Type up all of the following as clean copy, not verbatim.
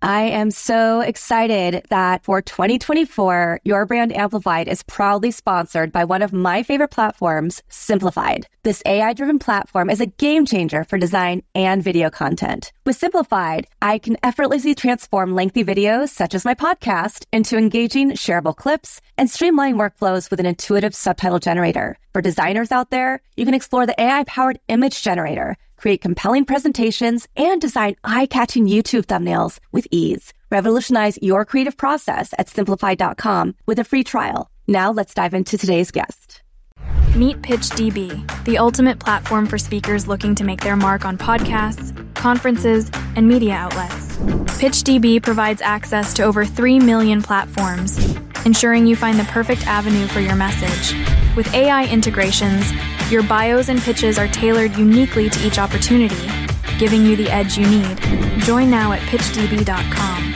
I am so excited that for 2024, Your Brand Amplified is proudly sponsored by one of my favorite platforms, Simplified. This AI-driven platform is a game changer for design and video content. With Simplified, I can effortlessly transform lengthy videos, such as my podcast, into engaging, shareable clips and streamline workflows with an intuitive subtitle generator. For designers out there, you can explore the AI-powered image generator, create compelling presentations, and design eye-catching YouTube thumbnails with ease. Revolutionize your creative process at simplified.com with a free trial. Now let's dive into today's guest. Meet PitchDB, the ultimate platform for speakers looking to make their mark on podcasts, conferences, and media outlets. PitchDB provides access to over 3 million platforms, ensuring you find the perfect avenue for your message. With AI integrations, your bios and pitches are tailored uniquely to each opportunity, giving you the edge you need. Join now at pitchdb.com.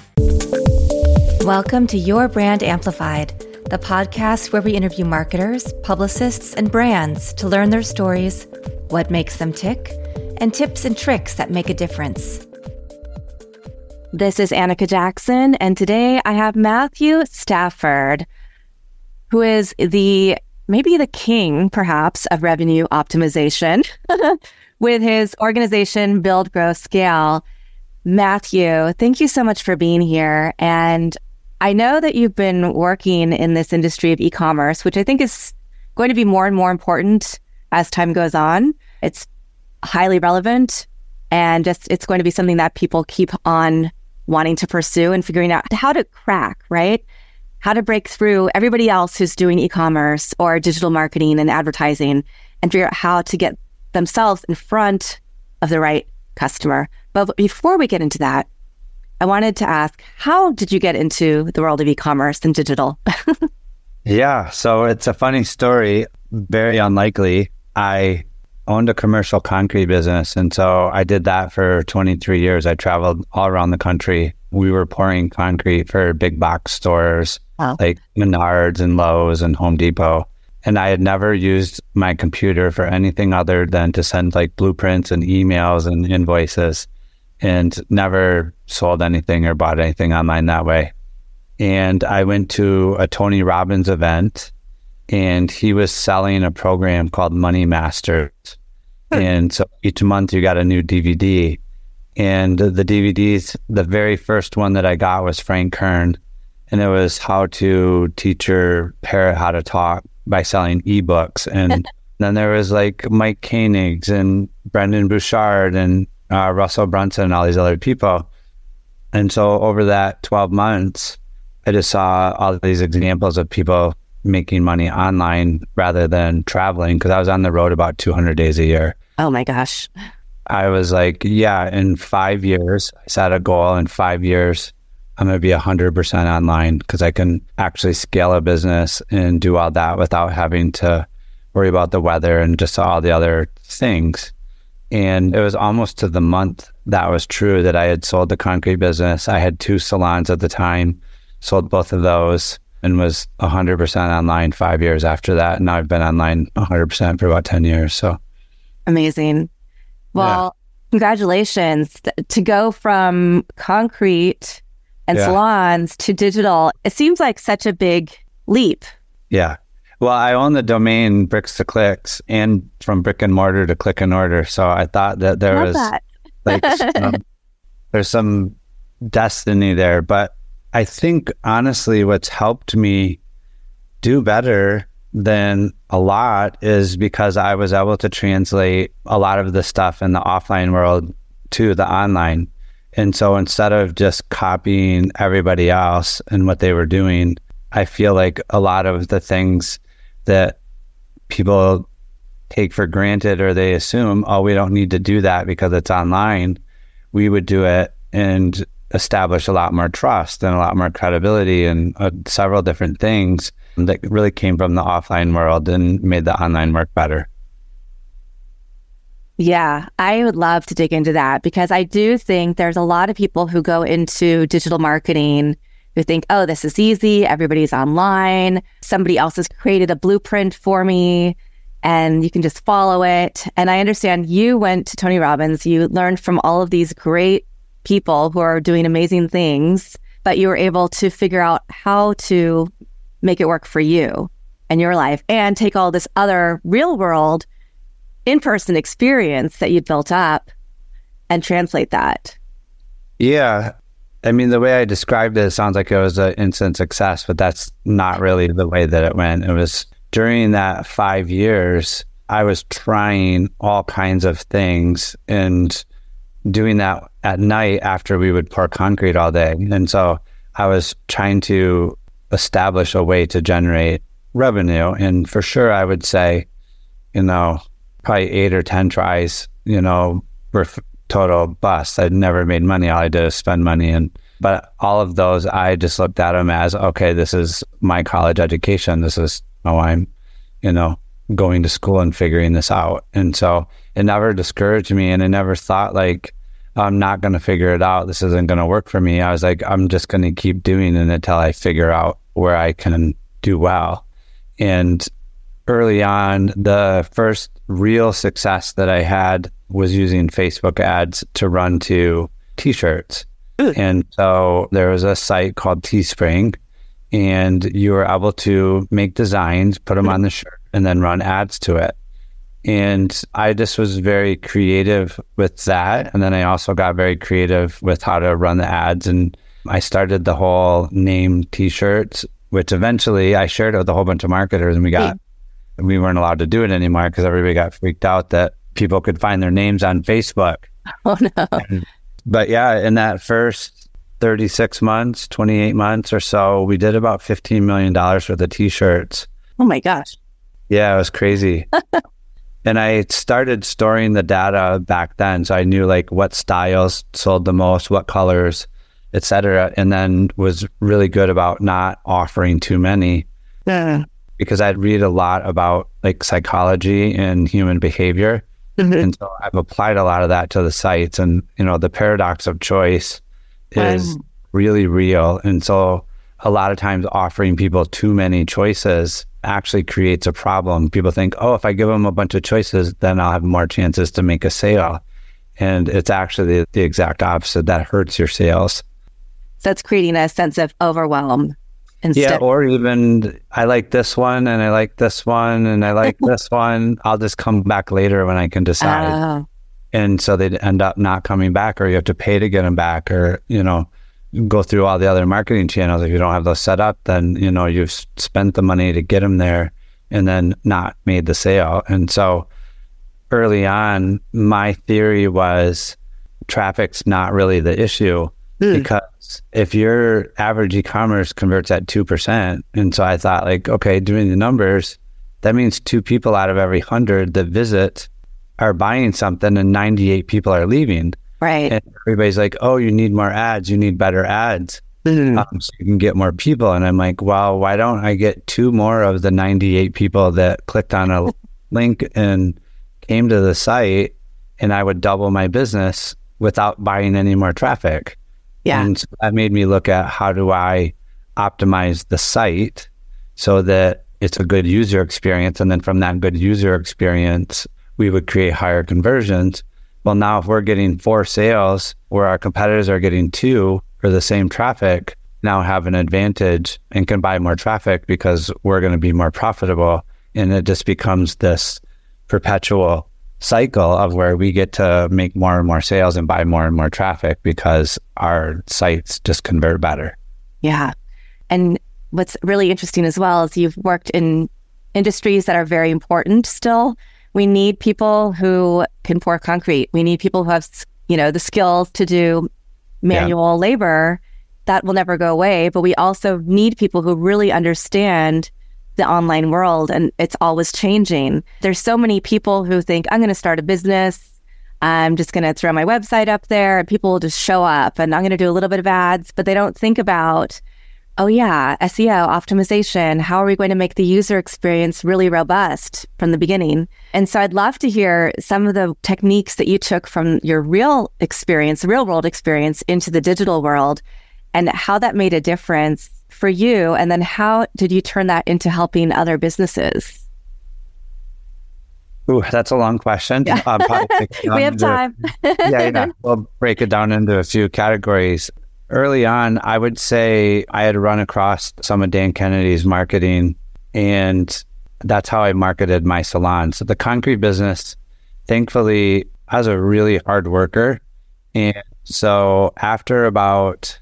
Welcome to Your Brand Amplified, the podcast where we interview marketers, publicists, and brands to learn their stories, what makes them tick, and tips and tricks that make a difference. This is Annika Jackson, and today I have Matthew Stafford, who is maybe the king, perhaps, of revenue optimization with his organization, Build, Grow, Scale. Matthew, thank you so much for being here. And I know that you've been working in this industry of e-commerce, which I think is going to be more and more important as time goes on. It's highly relevant, and it's going to be something that people keep on wanting to pursue and figuring out how to crack, right? How to break through everybody else who's doing e-commerce or digital marketing and advertising and figure out how to get themselves in front of the right customer. But before we get into that, I wanted to ask, how did you get into the world of e-commerce and digital? Yeah, so it's a funny story, very unlikely. I owned a commercial concrete business, and so I did that for 23 years. I traveled all around the country. We were pouring concrete for big box stores like Menards and Lowe's and Home Depot. And I had never used my computer for anything other than to send like blueprints and emails and invoices, and never sold anything or bought anything online that way. And I went to a Tony Robbins event, and he was selling a program called Money Masters. And so each month you got a new DVD. And the DVDs, the very first one that I got was Frank Kern. And it was how to teach your parrot how to talk by selling ebooks. And then there was like Mike Koenigs and Brendan Bouchard and Russell Brunson and all these other people. And so over that 12 months, I just saw all these examples of people making money online rather than traveling, because I was on the road about 200 days a year. Oh my gosh. I was like, yeah, in 5 years, I set a goal. In 5 years, I'm going to be 100% online, because I can actually scale a business and do all that without having to worry about the weather and just all the other things. And it was almost to the month that was true that I had sold the concrete business. I had 2 salons at the time, sold both of those, and was 100% online 5 years after that. And now I've been online 100% for about 10 years. So amazing. Well, Congratulations. To go from concrete and salons to digital, it seems like such a big leap. Yeah. Well, I own the domain Bricks to Clicks, and from brick and mortar to click and order. So I thought that there was like there's some destiny there. But I think honestly, what's helped me do better than a lot is because I was able to translate a lot of the stuff in the offline world to the online. And so instead of just copying everybody else and what they were doing, I feel like a lot of the things that people take for granted, or they assume, oh, we don't need to do that because it's online, we would do it and establish a lot more trust and a lot more credibility and several different things that really came from the offline world and made the online work better. Yeah, I would love to dig into that, because I do think there's a lot of people who go into digital marketing who think, oh, this is easy. Everybody's online. Somebody else has created a blueprint for me and you can just follow it. And I understand you went to Tony Robbins. You learned from all of these great people who are doing amazing things, but you were able to figure out how to make it work for you and your life and take all this other real world in-person experience that you'd built up and translate that. Yeah. I mean, the way I described it sounds like it was an instant success, but that's not really the way that it went. It was during that 5 years, I was trying all kinds of things and doing that at night after we would pour concrete all day. And so I was trying to establish a way to generate revenue. And for sure, I would say, probably 8 or 10 tries, were total busts. I'd never made money. All I did is spend money. But all of those, I just looked at them as, okay, this is my college education. This is how I'm, going to school and figuring this out. And so it never discouraged me. And I never thought like, I'm not going to figure it out. This isn't going to work for me. I was like, I'm just going to keep doing it until I figure out where I can do well. And early on, the first real success that I had was using Facebook ads to run to t-shirts. And so there was a site called Teespring, and you were able to make designs, put them on the shirt, and then run ads to it. And I just was very creative with that. And then I also got very creative with how to run the ads. And I started the whole name t-shirts, which eventually I shared it with a whole bunch of marketers, and we weren't allowed to do it anymore because everybody got freaked out that people could find their names on Facebook. Oh, no. But yeah, in that first 36 months, 28 months or so, we did about $15 million worth of t-shirts. Oh my gosh. Yeah, it was crazy. And I started storing the data back then. So I knew like what styles sold the most, what colors, et cetera. And then was really good about not offering too many. Yeah. Because I'd read a lot about like psychology and human behavior. And so I've applied a lot of that to the sites. And, the paradox of choice is really real. And so a lot of times offering people too many choices actually creates a problem. People think, oh, if I give them a bunch of choices, then I'll have more chances to make a sale. And it's actually the exact opposite. That hurts your sales. So it's creating a sense of overwhelm. Yeah, or even I like this one and I like this one and I like this one. I'll just come back later when I can decide. And so they'd end up not coming back, or you have to pay to get them back, or, go through all the other marketing channels. If you don't have those set up, then, you've spent the money to get them there and then not made the sale. And so early on, my theory was traffic's not really the issue. Because if your average e-commerce converts at 2%, and so I thought like, okay, doing the numbers, that means 2 people out of every 100 that visit are buying something and 98 people are leaving. Right. And everybody's like, oh, you need more ads. You need better ads. So you can get more people. And I'm like, well, why don't I get 2 more of the 98 people that clicked on a link and came to the site, and I would double my business without buying any more traffic. Yeah. And so that made me look at how do I optimize the site so that it's a good user experience. And then from that good user experience, we would create higher conversions. Well, now if we're getting 4 sales where our competitors are getting 2 for the same traffic, now have an advantage and can buy more traffic because we're going to be more profitable. And it just becomes this perpetual cycle of where we get to make more and more sales and buy more and more traffic because our sites just convert better. Yeah. And what's really interesting as well is you've worked in industries that are very important still. We need people who can pour concrete. We need people who have, the skills to do manual labor. That will never go away. But we also need people who really understand the online world, and it's always changing. There's so many people who think, I'm going to start a business. I'm just going to throw my website up there and people will just show up, and I'm going to do a little bit of ads, but they don't think about, oh yeah, SEO optimization. How are we going to make the user experience really robust from the beginning? And so I'd love to hear some of the techniques that you took from your real experience, real world experience, into the digital world, and how that made a difference for you, and then how did you turn that into helping other businesses? Ooh, that's a long question. Yeah. We have time. Yeah. We'll break it down into a few categories. Early on, I would say I had run across some of Dan Kennedy's marketing, and that's how I marketed my salon. So the concrete business, thankfully, I was a really hard worker. And so after about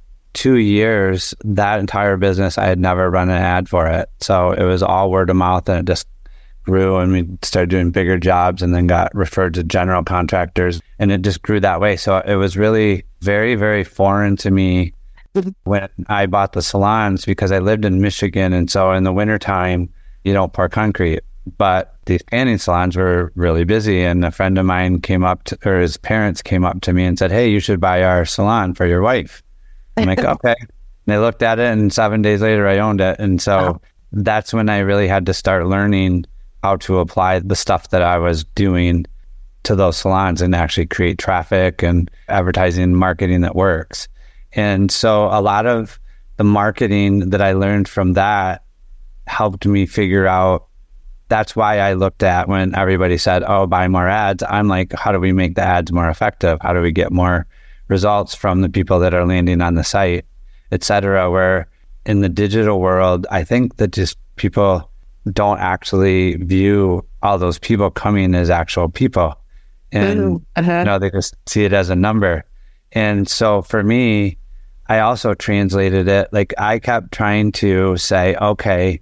2 years, that entire business, I had never run an ad for it. So it was all word of mouth, and it just grew, and we started doing bigger jobs and then got referred to general contractors, and it just grew that way. So it was really very, very foreign to me when I bought the salons, because I lived in Michigan. And so in the wintertime, you don't pour concrete, but these painting salons were really busy. And a friend of mine came up to, or his parents came up to me and said, "Hey, you should buy our salon for your wife." I'm like, okay. And they looked at it, and 7 days later I owned it. And so that's when I really had to start learning how to apply the stuff that I was doing to those salons and actually create traffic and advertising and marketing that works. And so a lot of the marketing that I learned from that helped me figure out. That's why I looked at, when everybody said, "Oh, buy more ads," I'm like, how do we make the ads more effective? How do we get more results from the people that are landing on the site, et cetera? Where in the digital world, I think that just people don't actually view all those people coming as actual people. And they just see it as a number. And so for me, I also translated it. Like, I kept trying to say, okay,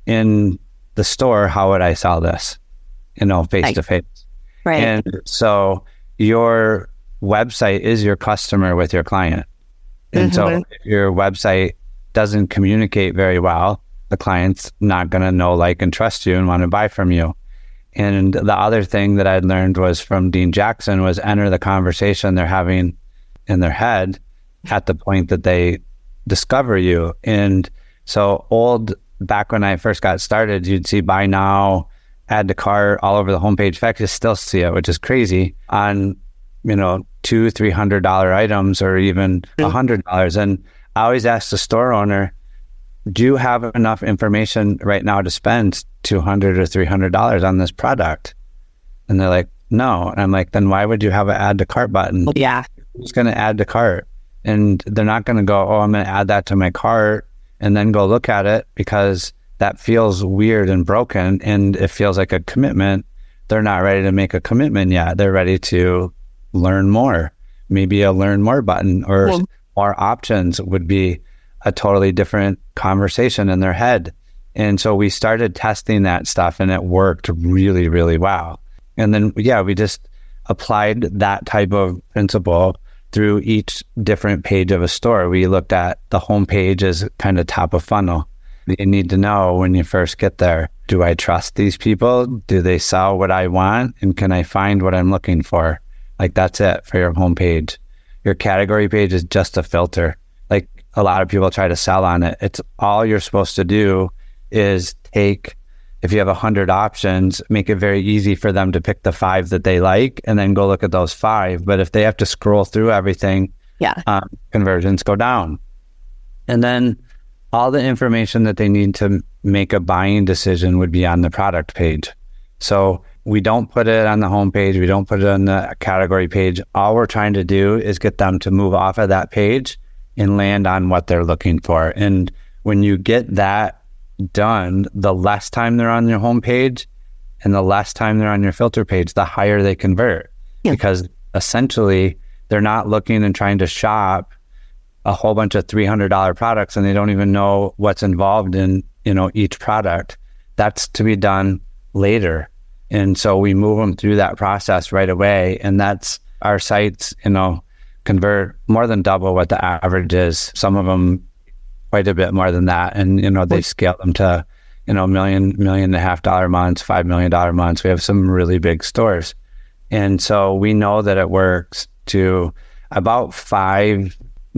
in the store, how would I sell this? Face to face. Right. And so your website is your customer with your client. And so if your website doesn't communicate very well, the client's not going to know, like, and trust you and want to buy from you. And the other thing that I'd learned was from Dean Jackson was enter the conversation they're having in their head at the point that they discover you. And so back when I first got started, you'd see buy now, add to cart all over the homepage. In fact, you still see it, which is crazy, on, $200-$300 items, or even $100. And I always ask the store owner, do you have enough information right now to spend $200 or $300 on this product? And they're like, no. And I'm like, then why would you have an add to cart button? Yeah. Who's going to add to cart? And they're not going to go, oh, I'm going to add that to my cart and then go look at it, because that feels weird and broken, and it feels like a commitment. They're not ready to make a commitment yet. They're ready to learn more. Maybe a learn more button or more options would be a totally different conversation in their head. And so we started testing that stuff, and it worked really, really well. And then, we just applied that type of principle through each different page of a store. We looked at the homepage as kind of top of funnel. You need to know when you first get there, do I trust these people? Do they sell what I want? And can I find what I'm looking for? Like, that's it for your homepage. Your category page is just a filter. Like, a lot of people try to sell on it. It's all you're supposed to do is take, if you have 100 options, make it very easy for them to pick the 5 that they like, and then go look at those 5. But if they have to scroll through everything, conversions go down. And then all the information that they need to make a buying decision would be on the product page. So we don't put it on the homepage. We don't put it on the category page. All we're trying to do is get them to move off of that page and land on what they're looking for. And when you get that done, the less time they're on your homepage and the less time they're on your filter page, the higher they convert. Because essentially they're not looking and trying to shop a whole bunch of $300 products, and they don't even know what's involved in, each product. That's to be done later. And so we move them through that process right away. And that's our sites, convert more than double what the average is. Some of them quite a bit more than that. And, they scale them to, $1.5 million months, $5 million months. We have some really big stores. And so we know that it works to about 5,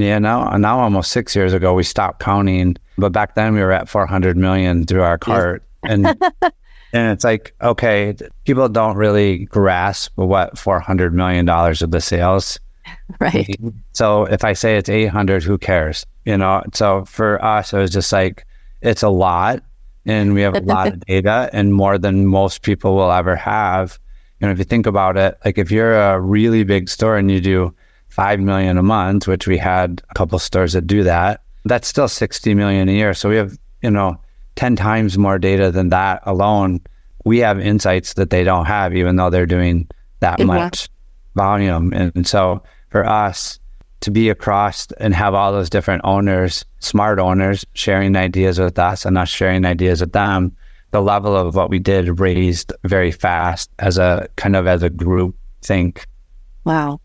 now almost 6 years ago, we stopped counting. But back then we were at 400 million through our cart. And and it's like, okay, people don't really grasp what $400 million of the sales. Right. So if I say it's 800, who cares? So for us, it was just like, it's a lot, and we have a lot of data and more than most people will ever have. If you think about it, like if you're a really big store and you do 5 million a month, which we had a couple stores that do that, that's still 60 million a year. So we have, 10 times more data than that alone. We have insights that they don't have, even though they're doing that much volume. And so for us to be across and have all those different owners, smart owners, sharing ideas with us and us sharing ideas with them, the level of what we did raised very fast as a group think. Wow.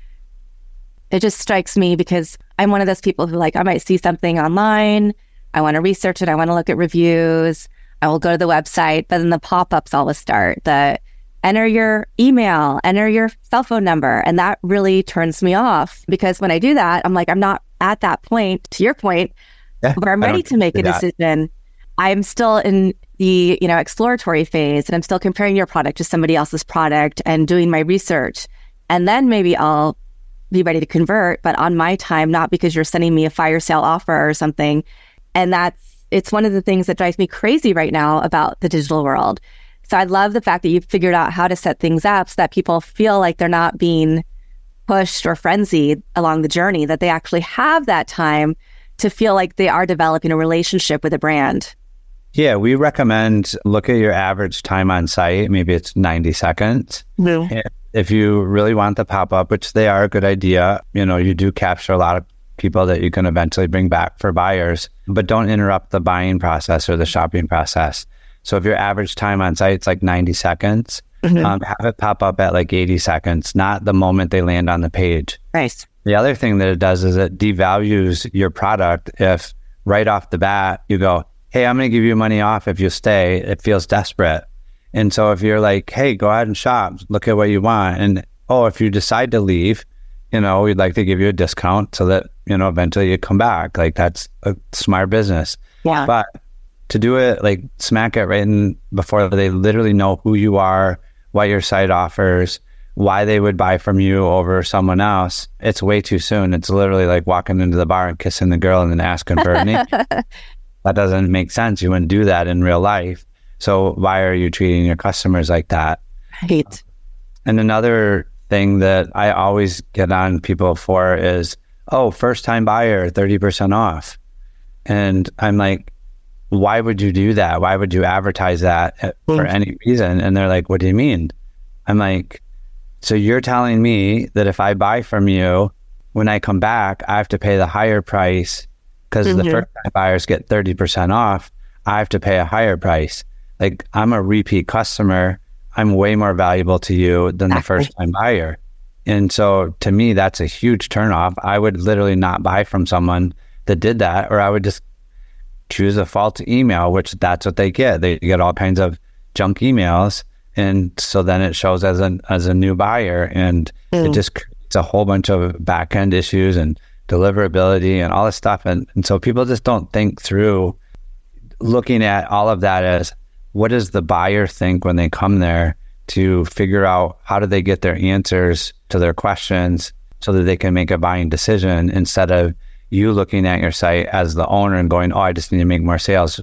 It just strikes me because I'm one of those people who I might see something online. I want to research it. I want to look at reviews. I will go to the website, but then the pop-ups always start. Enter your email, enter your cell phone number. And that really turns me off because when I do that, I'm not at that point, to your point, where I'm ready to make a decision. I'm still in the, exploratory phase, and I'm still comparing your product to somebody else's product and doing my research. And then maybe I'll be ready to convert, but on my time, not because you're sending me a fire sale offer or something. And it's one of the things that drives me crazy right now about the digital world. So I love the fact that you've figured out how to set things up so that people feel like they're not being pushed or frenzied along the journey, that they actually have that time to feel like they are developing a relationship with a brand. Yeah, we recommend look at your average time on site. Maybe it's 90 seconds. Yeah. If you really want the pop-up, which they are a good idea, you do capture a lot of people that you can eventually bring back for buyers, but don't interrupt the buying process or the shopping process. So if your average time on site is 90 seconds, have it pop up at 80 seconds, not the moment they land on the page. Nice. The other thing that it does is it devalues your product if right off the bat you go, hey, I'm going to give you money off if you stay. It feels desperate. And so if you're hey, go ahead and shop, look at what you want. And, if you decide to leave, we'd like to give you a discount so that, eventually you come back. That's a smart business. Yeah. But to do it, smack it right in before they literally know who you are, what your site offers, why they would buy from you over someone else, it's way too soon. It's literally walking into the bar and kissing the girl and then asking for her name. That doesn't make sense. You wouldn't do that in real life. So why are you treating your customers like that? Right. And another thing that I always get on people for is, first time buyer, 30% off. And I'm why would you do that? Why would you advertise that for any reason? And they're what do you mean? I'm so you're telling me that if I buy from you, when I come back, I have to pay the higher price because the first time buyers get 30% off. I have to pay a higher price. I'm a repeat customer. I'm way more valuable to you than the first time buyer. And so to me, that's a huge turnoff. I would literally not buy from someone that did that, or I would just choose a false email, which that's what they get. They get all kinds of junk emails. And so then it shows as a new buyer, and it just creates a whole bunch of back-end issues and deliverability and all this stuff. And so people just don't think through looking at all of that as, what does the buyer think when they come there, to figure out how do they get their answers to their questions so that they can make a buying decision, instead of you looking at your site as the owner and going, I just need to make more sales,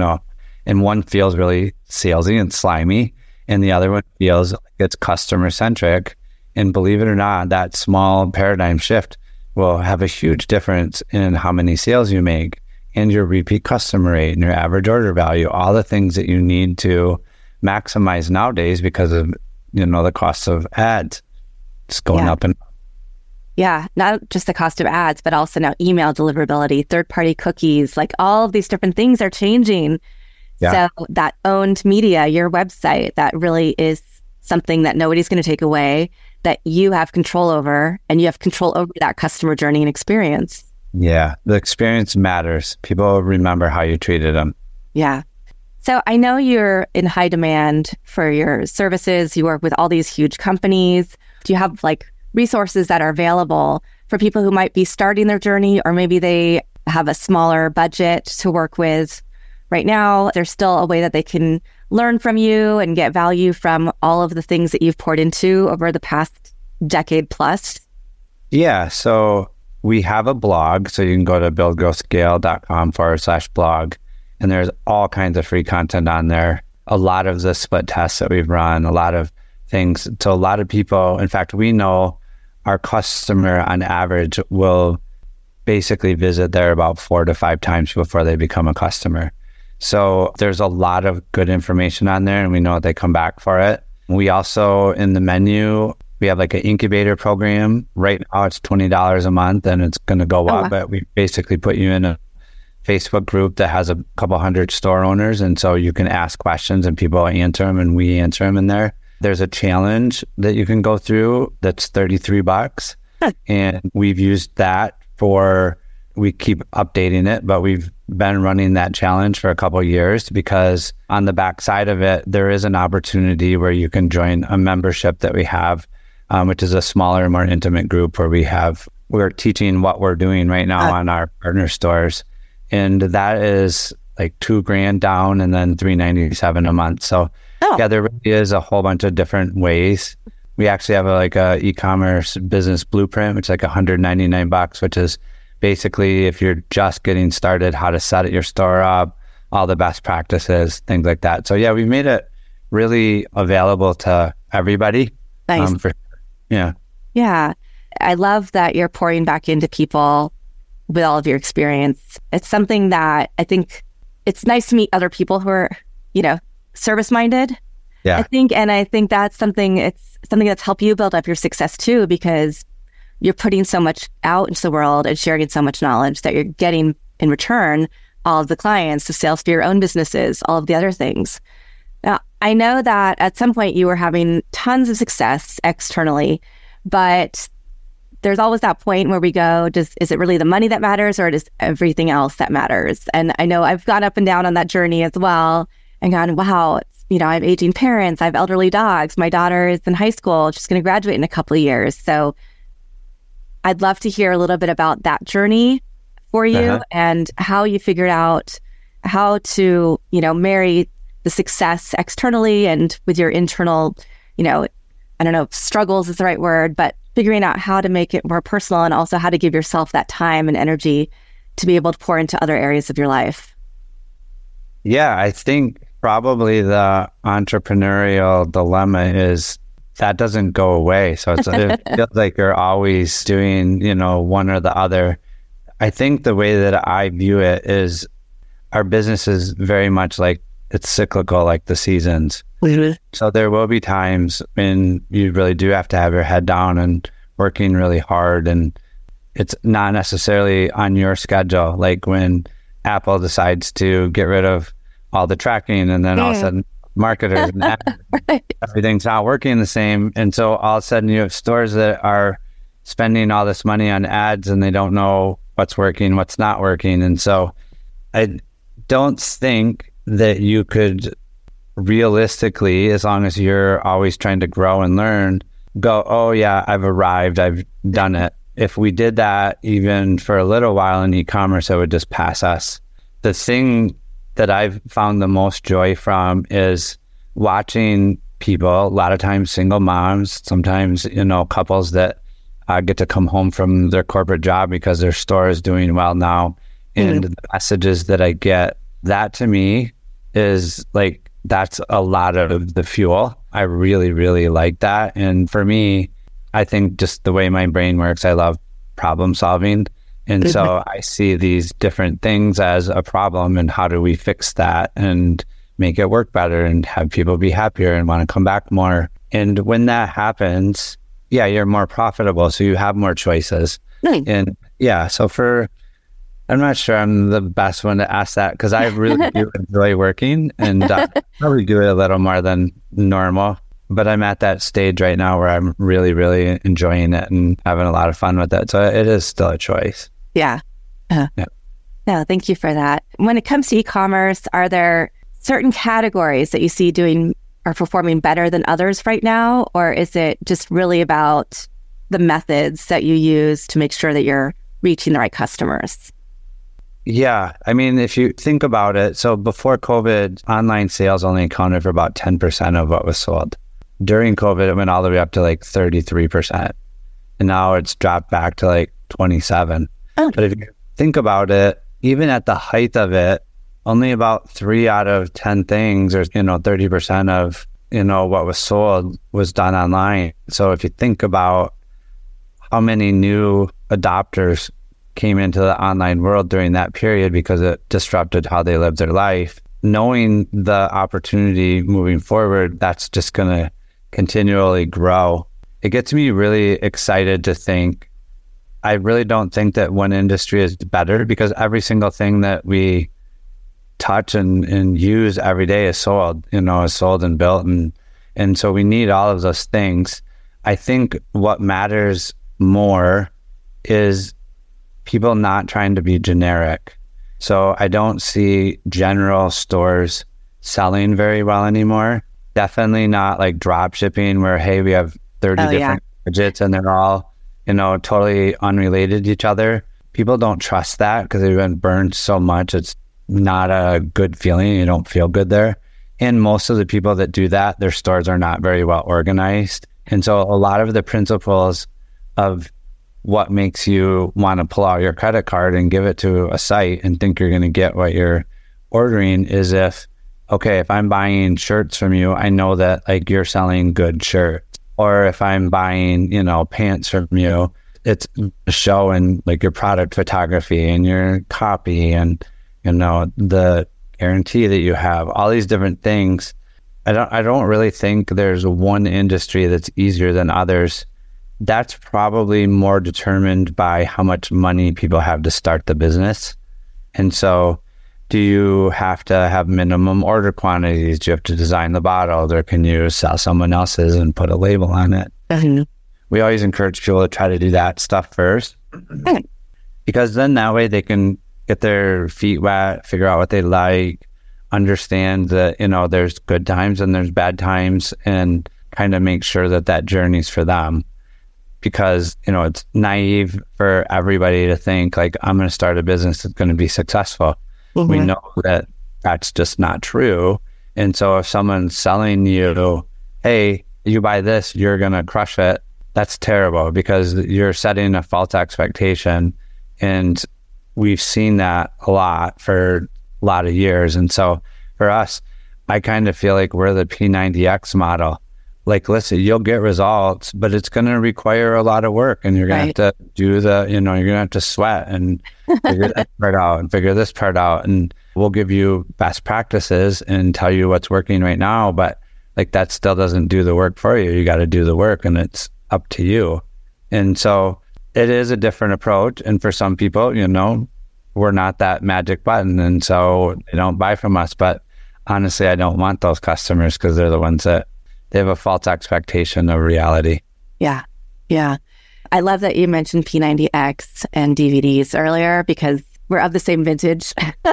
and one feels really salesy and slimy, and the other one feels like it's customer centric. And believe it or not, that small paradigm shift will have a huge difference in how many sales you make and your repeat customer rate and your average order value, all the things that you need to maximize nowadays because of, the cost of ads. It's going up and up. Yeah, not just the cost of ads, but also now email deliverability, third-party cookies, all of these different things are changing. Yeah. So that owned media, your website, that really is something that nobody's going to take away, that you have control over, and you have control over that customer journey and experience. Yeah, the experience matters. People remember how you treated them. Yeah. So I know you're in high demand for your services. You work with all these huge companies. Do you have resources that are available for people who might be starting their journey, or maybe they have a smaller budget to work with right now? There's still a way that they can learn from you and get value from all of the things that you've poured into over the past decade plus. Yeah. So we have a blog, so you can go to buildgrowscale.com/blog. and there's all kinds of free content on there. A lot of the split tests that we've run, a lot of things. So a lot of people, in fact, we know our customer on average will basically visit there about 4 to 5 times before they become a customer. So there's a lot of good information on there, and we know they come back for it. We also, in the menu, we have like an incubator program. Right now it's $20 a month, and it's going to go up, but we basically put you in a Facebook group that has a couple hundred store owners. And so you can ask questions and people answer them, and we answer them in there. There's a challenge that you can go through that's $33. And we've used that we keep updating it, but we've been running that challenge for a couple of years, because on the back side of it, there is an opportunity where you can join a membership that we have, which is a smaller, more intimate group where we're teaching what we're doing right now on our partner stores. And that is like $2,000 down and then $397 a month. So yeah, there really is a whole bunch of different ways. We actually have a e-commerce business blueprint, which is like $199, which is basically, if you're just getting started, how to set your store up, all the best practices, things like that. So yeah, we made it really available to everybody. Nice. Yeah. Yeah. I love that you're pouring back into people with all of your experience. It's something that I think it's nice to meet other people who are, service-minded. Yeah. I think that's something that's helped you build up your success too, because you're putting so much out into the world and sharing so much knowledge that you're getting in return all of the clients, the sales for your own businesses, all of the other things. Now, I know that at some point you were having tons of success externally, but there's always that point where we go, is it really the money that matters, or is everything else that matters? And I know I've gone up and down on that journey as well and gone, wow, I have aging parents, I have elderly dogs. My daughter is in high school. She's going to graduate in a couple of years. So I'd love to hear a little bit about that journey for you and how you figured out how to, marry the success externally and with your internal, I don't know if struggles is the right word, but figuring out how to make it more personal and also how to give yourself that time and energy to be able to pour into other areas of your life. Yeah, I think probably the entrepreneurial dilemma is that doesn't go away. So it feels like you're always doing, one or the other. I think the way that I view it is our business is very much like it's cyclical, like the seasons. Mm-hmm. So there will be times when you really do have to have your head down and working really hard, and it's not necessarily on your schedule. Like when Apple decides to get rid of all the tracking, and then all of a sudden marketers and everything's not working the same. And so all of a sudden you have stores that are spending all this money on ads and they don't know what's working, what's not working. And so I don't think that you could realistically, as long as you're always trying to grow and learn, go, oh yeah, I've arrived, I've done it. If we did that even for a little while in e-commerce, it would just pass us. The thing that I've found the most joy from is watching people, a lot of times single moms, sometimes, couples that get to come home from their corporate job because their store is doing well now. And the messages that I get, that to me is like, that's a lot of the fuel. I really, really like that. And for me, I think just the way my brain works, I love problem solving. And so I see these different things as a problem, and how do we fix that and make it work better and have people be happier and want to come back more. And when that happens, yeah, you're more profitable. So you have more choices. Nice. And yeah, so I'm not sure I'm the best one to ask that, because I really do enjoy working, and probably do it a little more than normal. But I'm at that stage right now where I'm really, really enjoying it and having a lot of fun with it. So it is still a choice. Yeah. Yeah. No, thank you for that. When it comes to e-commerce, are there certain categories that you see doing or performing better than others right now? Or is it just really about the methods that you use to make sure that you're reaching the right customers? Yeah. I mean, if you think about it, so before COVID, online sales only accounted for about 10% of what was sold. During COVID, it went all the way up to like 33%. And now it's dropped back to like 27%. Oh. But if you think about it, even at the height of it, only about 3 out of 10 things, or 30% of what was sold was done online. So if you think about how many new adopters came into the online world during that period because it disrupted how they lived their life, knowing the opportunity moving forward, that's just going to continually grow. It gets me really excited to think. I really don't think that one industry is better, because every single thing that we touch and use every day is sold and built. And so we need all of those things. I think what matters more is people not trying to be generic. So I don't see general stores selling very well anymore. Definitely not like drop shipping where, hey, we have 30 different widgets and they're all, totally unrelated to each other. People don't trust that because they've been burned so much. It's not a good feeling. You don't feel good there. And most of the people that do that, their stores are not very well organized. And so a lot of the principles of what makes you want to pull out your credit card and give it to a site and think you're going to get what you're ordering is if I'm buying shirts from you, I know that like you're selling good shirts. Or if I'm buying, pants from you, it's showing like your product photography and your copy and, the guarantee that you have, all these different things. I don't really think there's one industry that's easier than others. That's probably more determined by how much money people have to start the business. And so do you have to have minimum order quantities? Do you have to design the bottles, or can you sell someone else's and put a label on it? Mm-hmm. We always encourage people to try to do that stuff first, because then that way they can get their feet wet, figure out what they like, understand that, there's good times and there's bad times, and kind of make sure that journey's for them. Because, it's naive for everybody to think like, I'm going to start a business that's going to be successful. Mm-hmm. We know that that's just not true. And so if someone's selling you, hey, you buy this, you're going to crush it, that's terrible, because you're setting a false expectation. And we've seen that a lot for a lot of years. And so for us, I kind of feel like we're the P90X model. Like, listen, you'll get results, but it's going to require a lot of work, and you're going to have to do you're going to have to sweat and figure that part out and figure this part out. And we'll give you best practices and tell you what's working right now. But like, that still doesn't do the work for you. You got to do the work, and it's up to you. And so it is a different approach. And for some people, we're not that magic button. And so they don't buy from us. But honestly, I don't want those customers, because they're the ones that they have a false expectation of reality. Yeah. Yeah. I love that you mentioned P90X and DVDs earlier, because we're of the same vintage.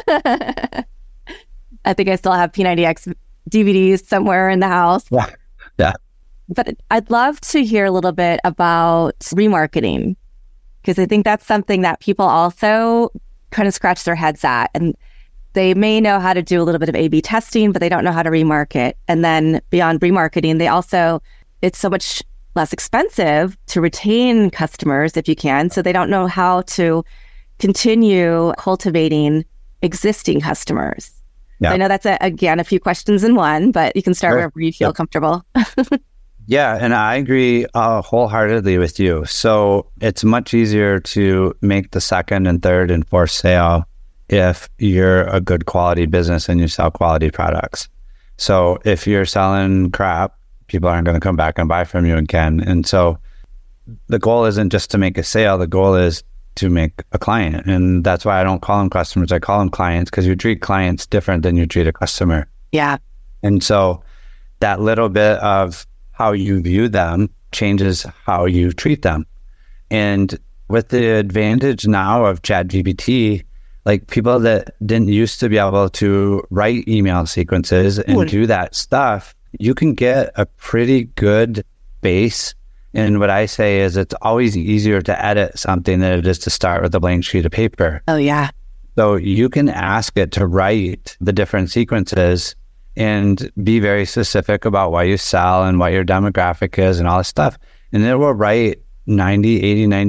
I think I still have P90X DVDs somewhere in the house. Yeah. Yeah. But I'd love to hear a little bit about remarketing, because I think that's something that people also kind of scratch their heads at. And they may know how to do a little bit of A/B testing, but they don't know how to remarket. And then beyond remarketing, it's so much less expensive to retain customers if you can. So they don't know how to continue cultivating existing customers. Yeah. So I know that's, again, a few questions in one, but you can start wherever you feel comfortable. Yeah, and I agree wholeheartedly with you. So it's much easier to make the second and third and fourth sale if you're a good quality business and you sell quality products. So if you're selling crap, people aren't going to come back and buy from you again. And so the goal isn't just to make a sale. The goal is to make a client. And that's why I don't call them customers. I call them clients, because you treat clients different than you treat a customer. Yeah. And so that little bit of how you view them changes how you treat them. And with the advantage now of ChatGPT, like people that didn't used to be able to write email sequences and do that stuff, you can get a pretty good base. And what I say is it's always easier to edit something than it is to start with a blank sheet of paper. Oh, yeah. So you can ask it to write the different sequences and be very specific about what you sell and what your demographic is and all this stuff. And it will write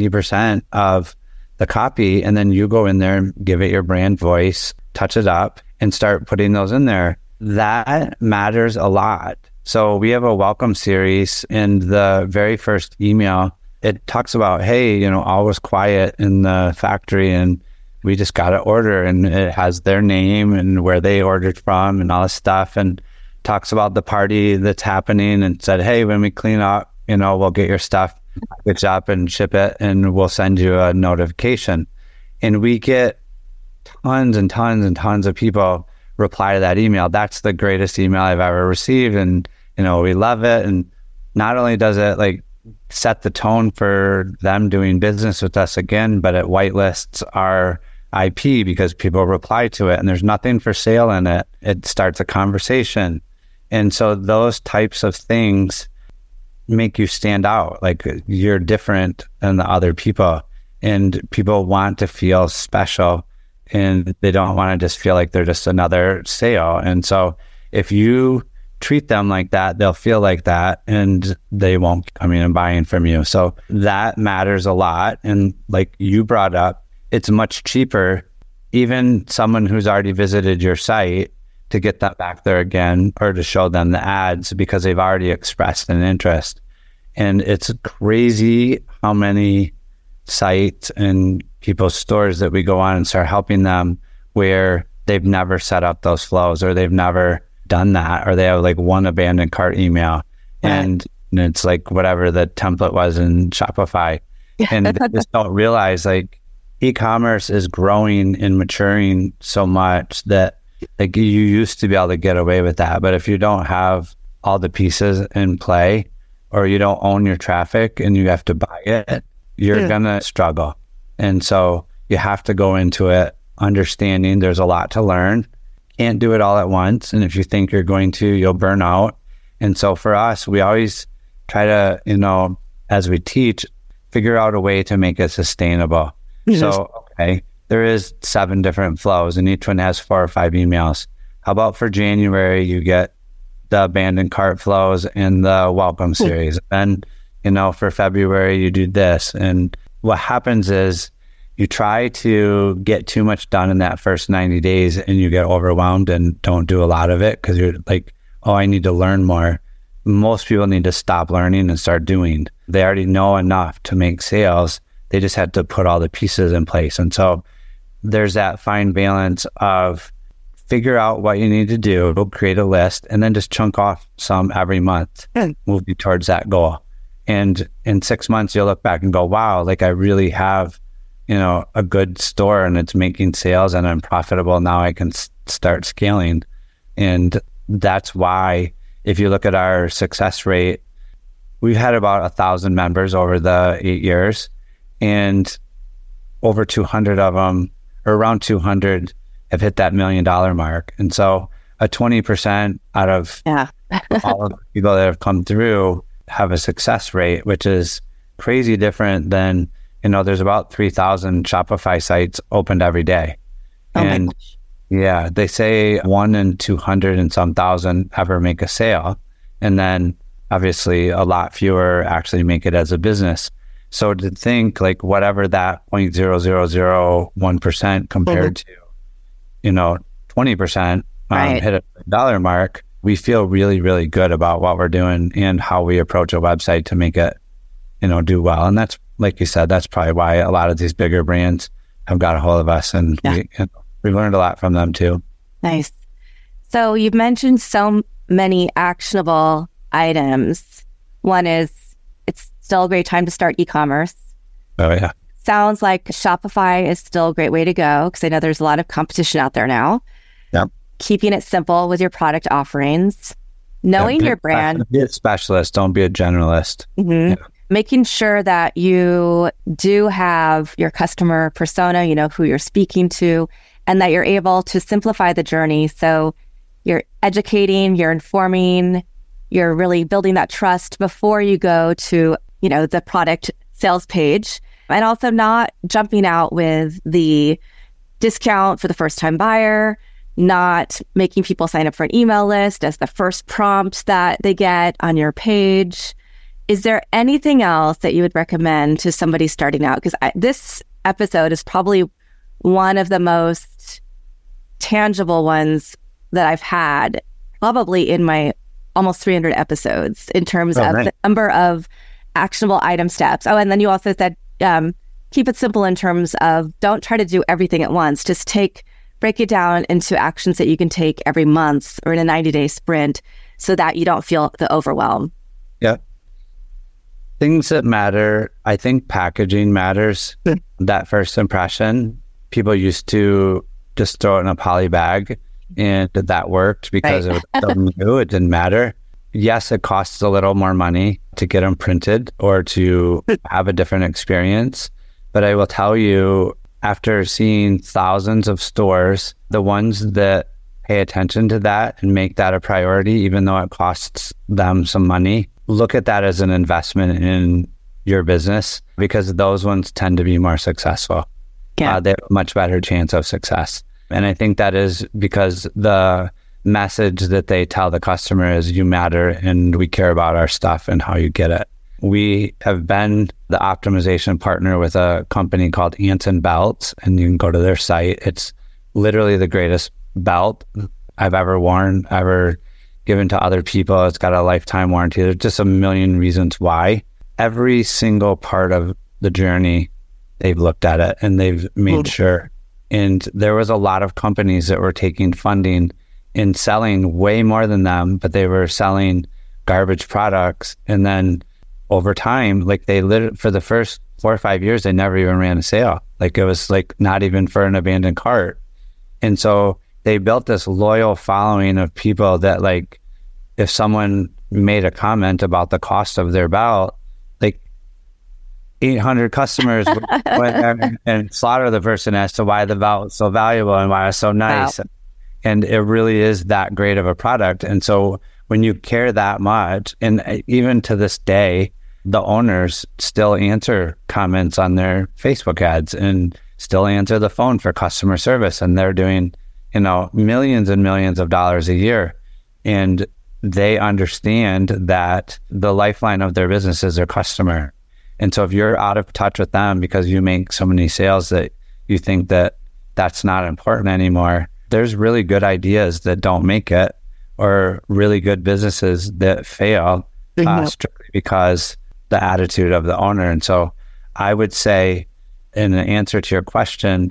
90% of the copy, and then you go in there and give it your brand voice, touch it up, and start putting those in there. That matters a lot. So we have a welcome series. In the very first email, it talks about, hey, all was quiet in the factory and we just got an order, and it has their name and where they ordered from and all this stuff, and talks about the party that's happening and said, hey, when we clean up, we'll get your stuff packaged up and ship it, and we'll send you a notification. And we get tons and tons and tons of people reply to that email. That's the greatest email I've ever received. And, we love it. And not only does it set the tone for them doing business with us again, but it whitelists our IP because people reply to it and there's nothing for sale in it. It starts a conversation. And so those types of things make you stand out. You're different than the other people, and people want to feel special, and they don't want to just feel like they're just another sale. And so if you treat them like that, they'll feel like that, and they won't come in and buying from you. So that matters a lot. And like you brought up, it's much cheaper, even someone who's already visited your site, to get that back there again or to show them the ads because they've already expressed an interest. And it's crazy how many sites and people's stores that we go on and start helping them where they've never set up those flows, or they've never done that, or they have one abandoned cart email, and it's whatever the template was in Shopify. And they just don't realize e-commerce is growing and maturing so much that you used to be able to get away with that. But if you don't have all the pieces in play, or you don't own your traffic and you have to buy it, you're going to struggle. And so you have to go into it understanding there's a lot to learn. Can't do it all at once. And if you think you're going to, you'll burn out. And so for us, we always try to, as we teach, figure out a way to make it sustainable. So, okay, there is 7 different flows and each one has 4 or 5 emails. How about for January, you get the abandoned cart flows and the welcome series. And, for February, you do this. And what happens is you try to get too much done in that first 90 days and you get overwhelmed and don't do a lot of it because you're like, oh, I need to learn more. Most people need to stop learning and start doing. They already know enough to make sales. They just had to put all the pieces in place. And so there's that fine balance of figure out what you need to do, create a list, and then just chunk off some every month, move you towards that goal. And in 6 months, you'll look back and go, wow, I really have, a good store and it's making sales and I'm profitable. Now I can start scaling. And that's why if you look at our success rate, we've had about 1,000 members over the 8 years, and over 200 of them, or around 200, have hit that $1 million mark. And so a 20% out of all of the people that have come through have a success rate, which is crazy different than, there's about 3,000 Shopify sites opened every day. And they say 1 in 200 and some thousand ever make a sale. And then obviously a lot fewer actually make it as a business. So to think whatever that 0.0001% compared to, 20% hit a $1 mark, we feel really, really good about what we're doing and how we approach a website to make it, do well. And that's, like you said, that's probably why a lot of these bigger brands have got a hold of us, and we've learned a lot from them too. Nice. So you've mentioned so many actionable items. One is it's still a great time to start e-commerce. Oh, yeah. Sounds like Shopify is still a great way to go because I know there's a lot of competition out there now. Yep. Keeping it simple with your product offerings, knowing your brand. Be a specialist, don't be a generalist. Mm-hmm. Yeah. Making sure that you do have your customer persona, who you're speaking to, and that you're able to simplify the journey. So you're educating, you're informing, you're really building that trust before you go to, the product sales page, and also not jumping out with the discount for the first time buyer, not making people sign up for an email list as the first prompt that they get on your page. Is there anything else that you would recommend to somebody starting out? Because this episode is probably one of the most tangible ones that I've had probably in my almost 300 episodes in terms of the number of actionable item steps. Oh, and then you also said, keep it simple in terms of don't try to do everything at once. Just break it down into actions that you can take every month or in a 90-day sprint so that you don't feel the overwhelm. Yeah. Things that matter, I think packaging matters. That first impression, people used to just throw it in a poly bag and that worked because it was so new, it didn't matter. Yes, it costs a little more money to get them printed or to have a different experience. But I will tell you, after seeing thousands of stores, the ones that pay attention to that and make that a priority, even though it costs them some money, look at that as an investment in your business because those ones tend to be more successful. Yeah. They have a much better chance of success. And I think that is because the message that they tell the customer is you matter and we care about our stuff and how you get it. We have been the optimization partner with a company called Anson Belts, and you can go to their site. It's literally the greatest belt I've ever worn, ever given to other people. It's got a lifetime warranty. There's just a million reasons why. Every single part of the journey, they've looked at it and they've made sure. And there was a lot of companies that were taking funding and selling way more than them, but they were selling garbage products. And then over time, like they for the first 4 or 5 years, they never even ran a sale. Like it was like not even for an abandoned cart. And so they built this loyal following of people that like, if someone made a comment about the cost of their belt, like 800 customers went and slaughter the person as to why the belt was so valuable and why it's so nice. Wow. And it really is that great of a product. And so when you care that much, and even to this day, the owners still answer comments on their Facebook ads and still answer the phone for customer service. And they're doing, millions and millions of dollars a year. And they understand that the lifeline of their business is their customer. And so if you're out of touch with them because you make so many sales that you think that that's not important anymore, there's really good ideas that don't make it or really good businesses that fail strictly because the attitude of the owner. And so I would say, in the answer to your question,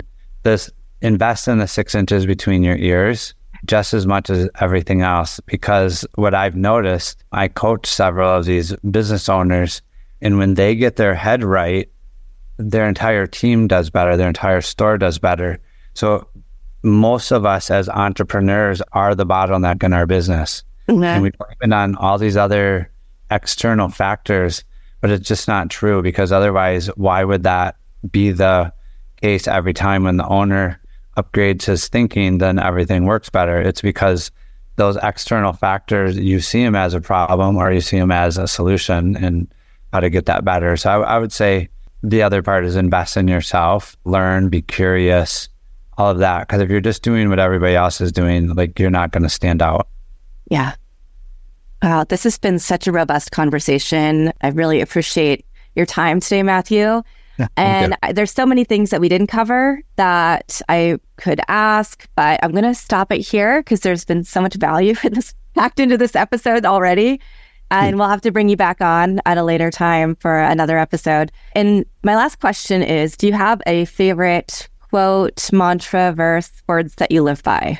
invest in the 6 inches between your ears just as much as everything else. Because what I've noticed, I coach several of these business owners, and when they get their head right, their entire team does better, their entire store does better. So most of us as entrepreneurs are the bottleneck in our business. Mm-hmm. And we blame it on all these other external factors, but it's just not true, because otherwise, why would that be the case every time when the owner upgrades his thinking, then everything works better? It's because those external factors, you see them as a problem or you see them as a solution and how to get that better. So I would say the other part is invest in yourself, learn, be curious, all of that. Because if you're just doing what everybody else is doing, like, you're not going to stand out. Yeah. Wow, this has been such a robust conversation. I really appreciate your time today, Matthew. Yeah, and there's so many things that we didn't cover that I could ask, but I'm going to stop it here because there's been so much value packed into this episode already. And we'll have to bring you back on at a later time for another episode. And my last question is, do you have a favorite quote, mantra, verse, words that you live by?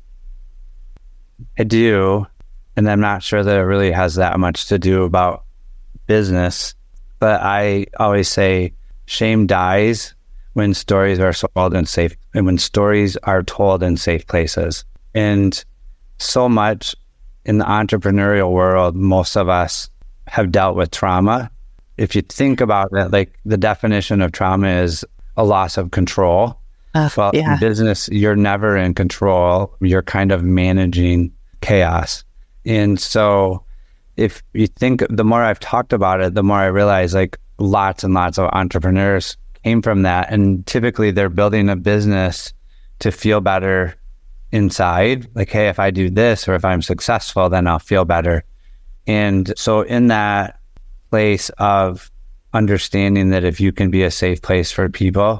I do. And I'm not sure that it really has that much to do about business, but I always say, shame dies when stories are sold in safe, and when stories are told in safe places. And so much in the entrepreneurial world, most of us have dealt with trauma. If you think about it, like, the definition of trauma is a loss of control. In business, you're never in control. You're kind of managing chaos. And so if you think, the more I've talked about it, the more I realize, like, lots and lots of entrepreneurs came from that. And typically they're building a business to feel better inside. Like, hey, if I do this, or if I'm successful, then I'll feel better. And so in that place of understanding that if you can be a safe place for people,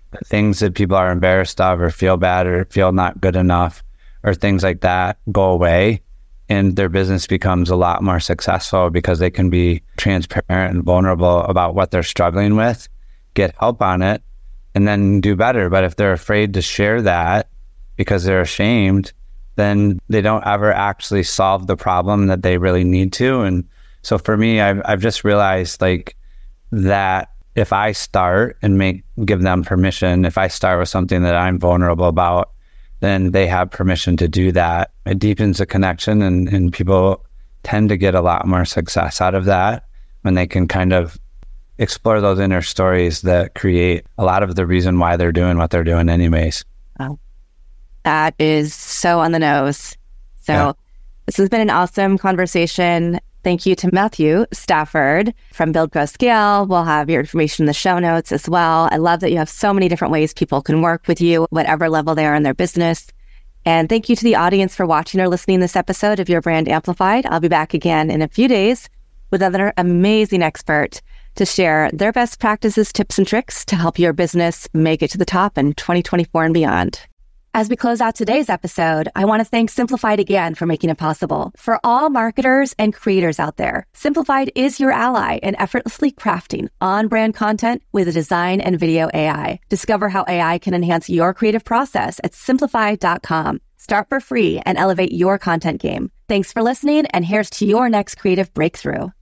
the things that people are embarrassed of or feel bad or feel not good enough or things like that go away, and their business becomes a lot more successful because they can be transparent and vulnerable about what they're struggling with, get help on it, and then do better. But if they're afraid to share that because they're ashamed, then they don't ever actually solve the problem that they really need to. And so for me, I've just realized like that if I start and give them permission, if I start with something that I'm vulnerable about, then they have permission to do that. It deepens the connection, and people tend to get a lot more success out of that when they can kind of explore those inner stories that create a lot of the reason why they're doing what they're doing anyways. Wow. That is so on the nose. So This has been an awesome conversation. Thank you to Matthew Stafford from Build Grow Scale. We'll have your information in the show notes as well. I love that you have so many different ways people can work with you, whatever level they are in their business. And thank you to the audience for watching or listening to this episode of Your Brand Amplified. I'll be back again in a few days with another amazing expert to share their best practices, tips, and tricks to help your business make it to the top in 2024 and beyond. As we close out today's episode, I want to thank Simplified again for making it possible. For all marketers and creators out there, Simplified is your ally in effortlessly crafting on-brand content with design and video AI. Discover how AI can enhance your creative process at simplified.com. Start for free and elevate your content game. Thanks for listening, and here's to your next creative breakthrough.